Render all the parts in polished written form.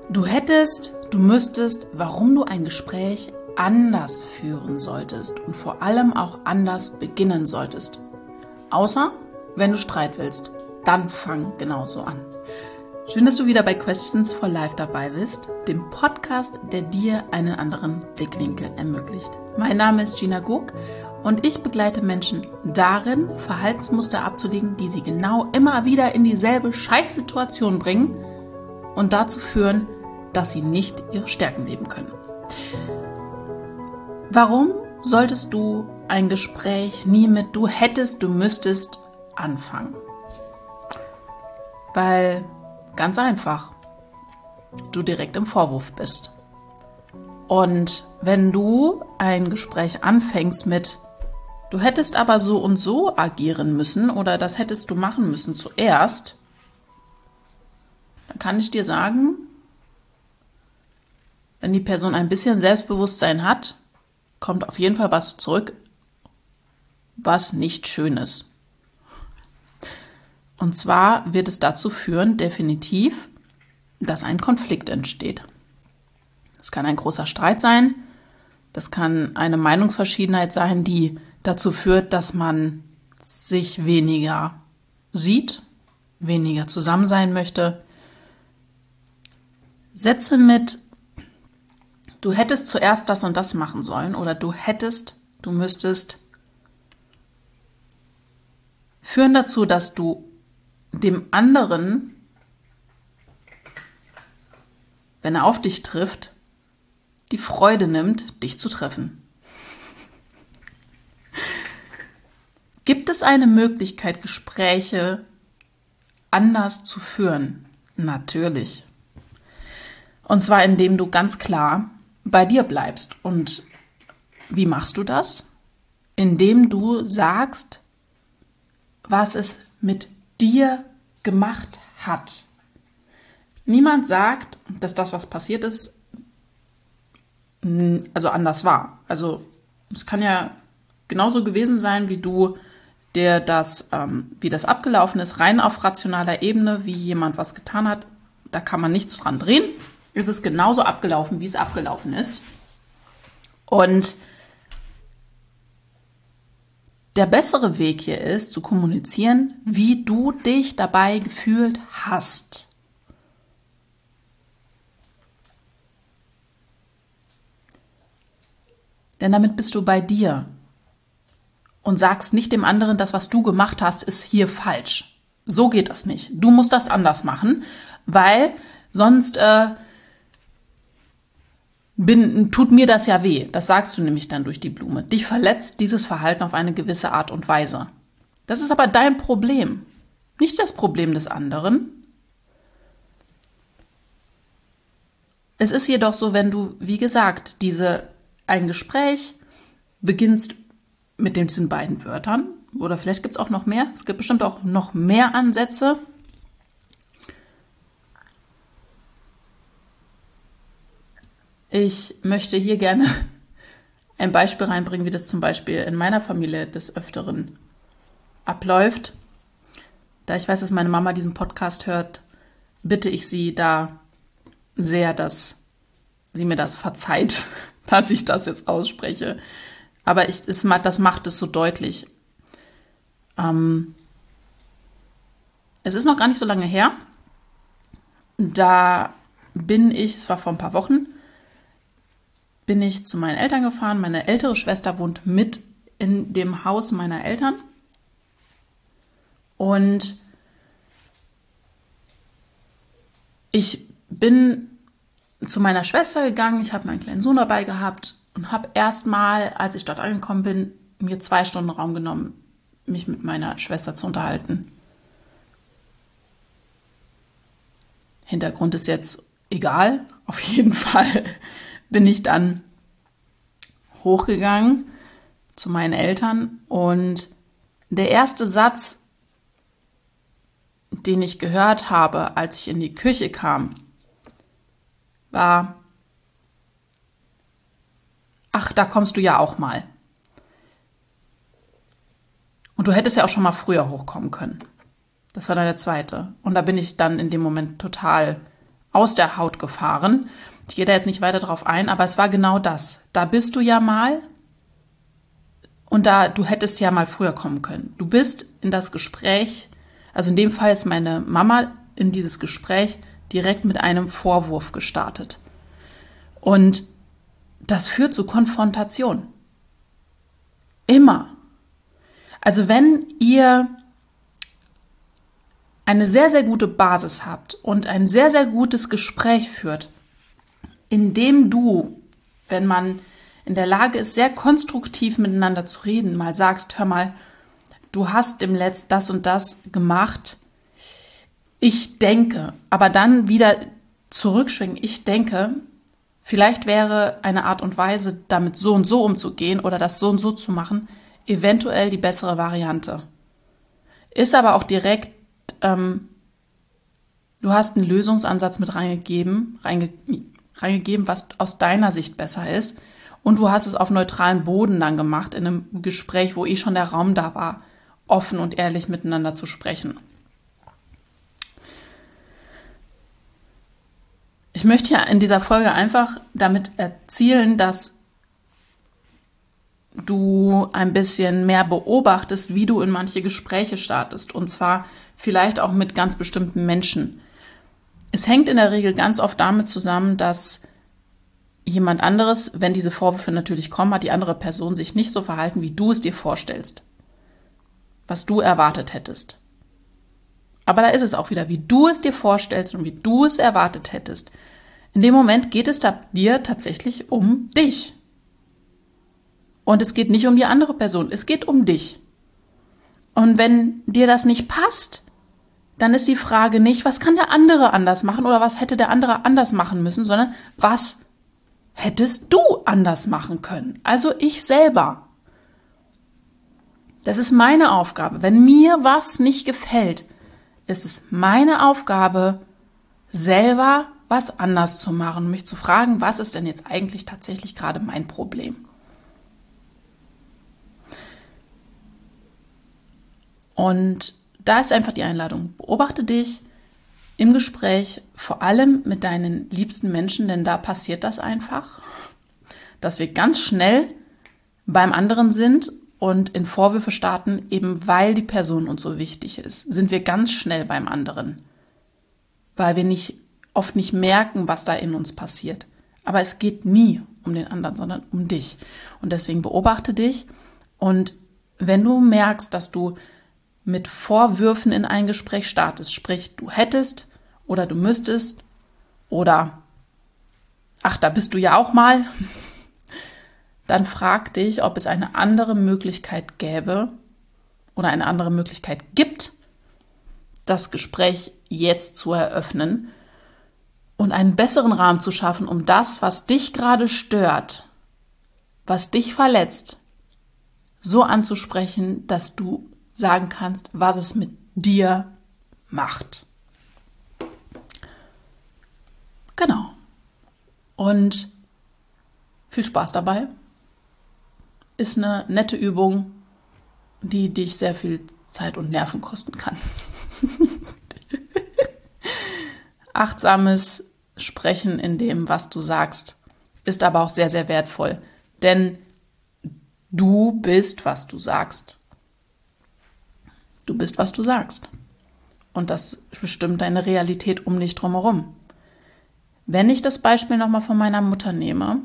Du hättest, du müsstest, warum du ein Gespräch anders führen solltest und vor allem auch anders beginnen solltest. Außer, wenn du Streit willst, dann fang genauso an. Schön, dass du wieder bei Questions for Life dabei bist, dem Podcast, der dir einen anderen Blickwinkel ermöglicht. Mein Name ist Gina Gog und ich begleite Menschen darin, Verhaltensmuster abzulegen, die sie genau immer wieder in dieselbe Scheißsituation bringen und dazu führen, dass sie nicht ihre Stärken leben können. Warum solltest du ein Gespräch nie mit du hättest, du müsstest anfangen? Weil, ganz einfach, du direkt im Vorwurf bist. Und wenn du ein Gespräch anfängst mit du hättest aber so und so agieren müssen oder das hättest du machen müssen zuerst, dann kann ich dir sagen, wenn die Person ein bisschen Selbstbewusstsein hat, kommt auf jeden Fall was zurück, was nicht schön ist. Und zwar wird es dazu führen, definitiv, dass ein Konflikt entsteht. Das kann ein großer Streit sein, das kann eine Meinungsverschiedenheit sein, die dazu führt, dass man sich weniger sieht, weniger zusammen sein möchte. Sätze mit du hättest zuerst das und das machen sollen oder du müsstest, führen dazu, dass du dem anderen, wenn er auf dich trifft, die Freude nimmt, dich zu treffen. Gibt es eine Möglichkeit, Gespräche anders zu führen? Natürlich. Und zwar, indem du ganz klar bei dir bleibst. Und wie machst du das? Indem du sagst, was es mit dir gemacht hat. Niemand sagt, dass das, was passiert ist, also anders war. Also es kann ja genauso gewesen sein, wie du dir wie das abgelaufen ist, rein auf rationaler Ebene, wie jemand was getan hat. Da kann man nichts dran drehen. Es ist genauso abgelaufen, wie es abgelaufen ist. Und der bessere Weg hier ist, zu kommunizieren, wie du dich dabei gefühlt hast. Denn damit bist du bei dir und sagst nicht dem anderen, das, was du gemacht hast, ist hier falsch. So geht das nicht. Du musst das anders machen, weil sonst tut mir das ja weh. Das sagst du nämlich dann durch die Blume. Dich verletzt dieses Verhalten auf eine gewisse Art und Weise. Das ist aber dein Problem, nicht das Problem des anderen. Es ist jedoch so, wenn du, wie gesagt, ein Gespräch beginnst mit diesen beiden Wörtern, oder vielleicht gibt es auch noch mehr, es gibt bestimmt auch noch mehr Ansätze. Ich möchte hier gerne ein Beispiel reinbringen, wie das zum Beispiel in meiner Familie des Öfteren abläuft. Da ich weiß, dass meine Mama diesen Podcast hört, bitte ich sie da sehr, dass sie mir das verzeiht, dass ich das jetzt ausspreche. Aber das macht es so deutlich. Es ist noch gar nicht so lange her. Es war vor ein paar Wochen, bin ich zu meinen Eltern gefahren. Meine ältere Schwester wohnt mit in dem Haus meiner Eltern. Und ich bin zu meiner Schwester gegangen. Ich habe meinen kleinen Sohn dabei gehabt und habe erstmal, als ich dort angekommen bin, mir 2 Stunden Raum genommen, mich mit meiner Schwester zu unterhalten. Hintergrund ist jetzt egal. Auf jeden Fall bin ich dann hochgegangen zu meinen Eltern und der erste Satz, den ich gehört habe, als ich in die Küche kam, war: Ach, da kommst du ja auch mal. Und du hättest ja auch schon mal früher hochkommen können. Das war dann der zweite. Und da bin ich dann in dem Moment total aus der Haut gefahren. Ich gehe da jetzt nicht weiter drauf ein, aber es war genau das. Da bist du ja mal und du hättest ja mal früher kommen können. Du bist in das Gespräch, also in dem Fall ist meine Mama in dieses Gespräch direkt mit einem Vorwurf gestartet. Und das führt zu Konfrontation. Immer. Also wenn ihr eine sehr, sehr gute Basis habt und ein sehr, sehr gutes Gespräch führt, in dem du, wenn man in der Lage ist, sehr konstruktiv miteinander zu reden, mal sagst, hör mal, du hast im Letzten das und das gemacht, ich denke, aber dann wieder zurückschwingen, ich denke, vielleicht wäre eine Art und Weise, damit so und so umzugehen oder das so und so zu machen, eventuell die bessere Variante. Ist aber auch direkt, du hast einen Lösungsansatz mit reingegeben, was aus deiner Sicht besser ist. Und du hast es auf neutralen Boden dann gemacht, in einem Gespräch, wo schon der Raum da war, offen und ehrlich miteinander zu sprechen. Ich möchte ja in dieser Folge einfach damit erzielen, dass du ein bisschen mehr beobachtest, wie du in manche Gespräche startest. Und zwar vielleicht auch mit ganz bestimmten Menschen. Es hängt in der Regel ganz oft damit zusammen, dass jemand anderes, wenn diese Vorwürfe natürlich kommen, hat die andere Person sich nicht so verhalten, wie du es dir vorstellst. Was du erwartet hättest. Aber da ist es auch wieder, wie du es dir vorstellst und wie du es erwartet hättest. In dem Moment geht es dir tatsächlich um dich. Und es geht nicht um die andere Person, es geht um dich. Und wenn dir das nicht passt, dann ist die Frage nicht, was kann der andere anders machen oder was hätte der andere anders machen müssen, sondern was hättest du anders machen können? Also ich selber. Das ist meine Aufgabe. Wenn mir was nicht gefällt, ist es meine Aufgabe, selber was anders zu machen und mich zu fragen, was ist denn jetzt eigentlich tatsächlich gerade mein Problem? Und da ist einfach die Einladung. Beobachte dich im Gespräch, vor allem mit deinen liebsten Menschen, denn da passiert das einfach, dass wir ganz schnell beim anderen sind und in Vorwürfe starten, eben weil die Person uns so wichtig ist, sind wir ganz schnell beim anderen, weil wir oft nicht merken, was da in uns passiert. Aber es geht nie um den anderen, sondern um dich. Und deswegen beobachte dich und wenn du merkst, dass du mit Vorwürfen in ein Gespräch startest, sprich, du hättest oder du müsstest oder ach, da bist du ja auch mal, dann frag dich, ob es eine andere Möglichkeit gäbe oder eine andere Möglichkeit gibt, das Gespräch jetzt zu eröffnen und einen besseren Rahmen zu schaffen, um das, was dich gerade stört, was dich verletzt, so anzusprechen, dass du sagen kannst, was es mit dir macht. Genau. Und viel Spaß dabei. Ist eine nette Übung, die dich sehr viel Zeit und Nerven kosten kann. Achtsames Sprechen in dem, was du sagst, ist aber auch sehr, sehr wertvoll. Denn du bist, was du sagst. Du bist, was du sagst. Und das bestimmt deine Realität um dich drumherum. Wenn ich das Beispiel nochmal von meiner Mutter nehme,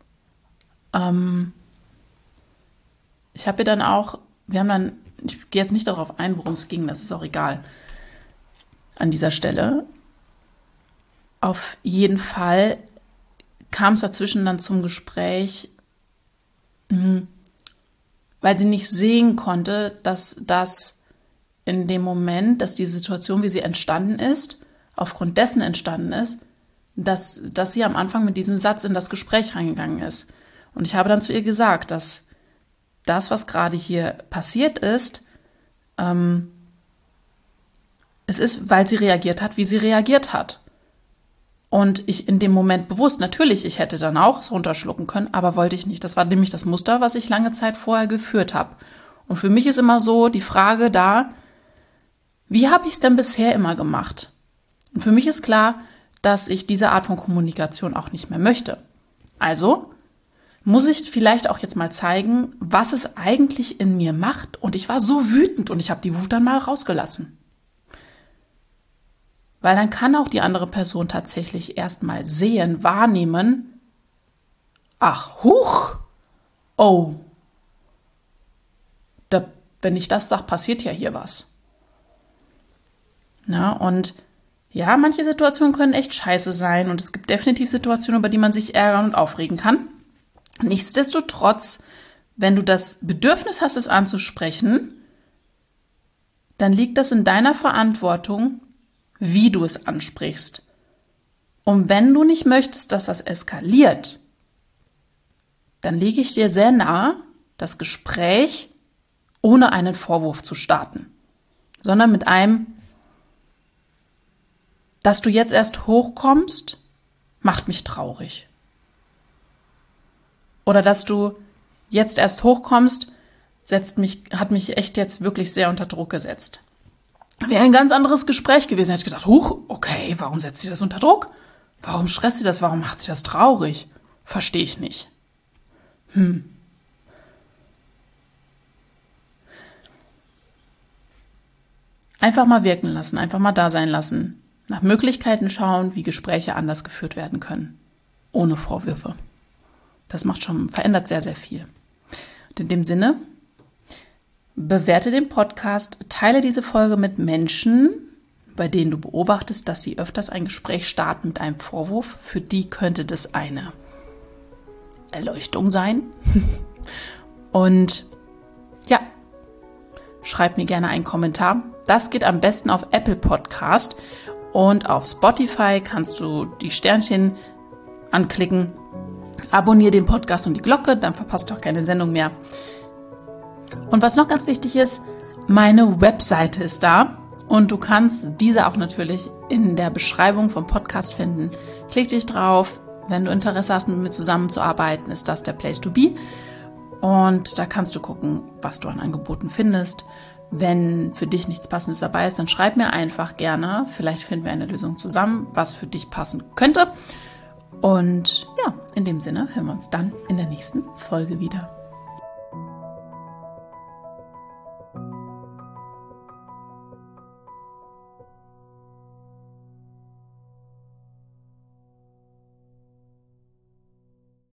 ich habe ihr dann auch, ich gehe jetzt nicht darauf ein, worum es ging, das ist auch egal an dieser Stelle. Auf jeden Fall kam es dazwischen dann zum Gespräch, weil sie nicht sehen konnte, dass das in dem Moment, dass die Situation, wie sie entstanden ist, aufgrund dessen entstanden ist, dass sie am Anfang mit diesem Satz in das Gespräch reingegangen ist. Und ich habe dann zu ihr gesagt, dass das, was gerade hier passiert ist, es ist, weil sie reagiert hat, wie sie reagiert hat. Und ich in dem Moment bewusst, natürlich, ich hätte dann auch es runterschlucken können, aber wollte ich nicht. Das war nämlich das Muster, was ich lange Zeit vorher geführt habe. Und für mich ist immer so die Frage da, wie habe ich es denn bisher immer gemacht? Und für mich ist klar, dass ich diese Art von Kommunikation auch nicht mehr möchte. Also muss ich vielleicht auch jetzt mal zeigen, was es eigentlich in mir macht. Und ich war so wütend und ich habe die Wut dann mal rausgelassen. Weil dann kann auch die andere Person tatsächlich erstmal sehen, wahrnehmen, ach, huch, oh, wenn ich das sage, passiert ja hier was. Na, und ja, manche Situationen können echt scheiße sein und es gibt definitiv Situationen, über die man sich ärgern und aufregen kann. Nichtsdestotrotz, wenn du das Bedürfnis hast, es anzusprechen, dann liegt das in deiner Verantwortung, wie du es ansprichst. Und wenn du nicht möchtest, dass das eskaliert, dann lege ich dir sehr nahe, das Gespräch ohne einen Vorwurf zu starten, sondern mit einem, dass du jetzt erst hochkommst, macht mich traurig. Oder dass du jetzt erst hochkommst, hat mich echt jetzt wirklich sehr unter Druck gesetzt. Wäre ein ganz anderes Gespräch gewesen. Hätte ich gedacht, okay, warum setzt sie das unter Druck? Warum stresst sie das? Warum macht sie das traurig? Verstehe ich nicht. Einfach mal wirken lassen, einfach mal da sein lassen. Nach Möglichkeiten schauen, wie Gespräche anders geführt werden können. Ohne Vorwürfe. Das verändert sehr, sehr viel. Und in dem Sinne, bewerte den Podcast, teile diese Folge mit Menschen, bei denen du beobachtest, dass sie öfters ein Gespräch starten mit einem Vorwurf. Für die könnte das eine Erleuchtung sein. Und ja, schreib mir gerne einen Kommentar. Das geht am besten auf Apple Podcast und auf Spotify kannst du die Sternchen anklicken. Abonniere den Podcast und die Glocke, dann verpasst du auch keine Sendung mehr. Und was noch ganz wichtig ist, meine Webseite ist da und du kannst diese auch natürlich in der Beschreibung vom Podcast finden. Klick dich drauf. Wenn du Interesse hast, mit mir zusammenzuarbeiten, ist das der Place to be. Und da kannst du gucken, was du an Angeboten findest. Wenn für dich nichts Passendes dabei ist, dann schreib mir einfach gerne. Vielleicht finden wir eine Lösung zusammen, was für dich passen könnte. Und ja, in dem Sinne hören wir uns dann in der nächsten Folge wieder.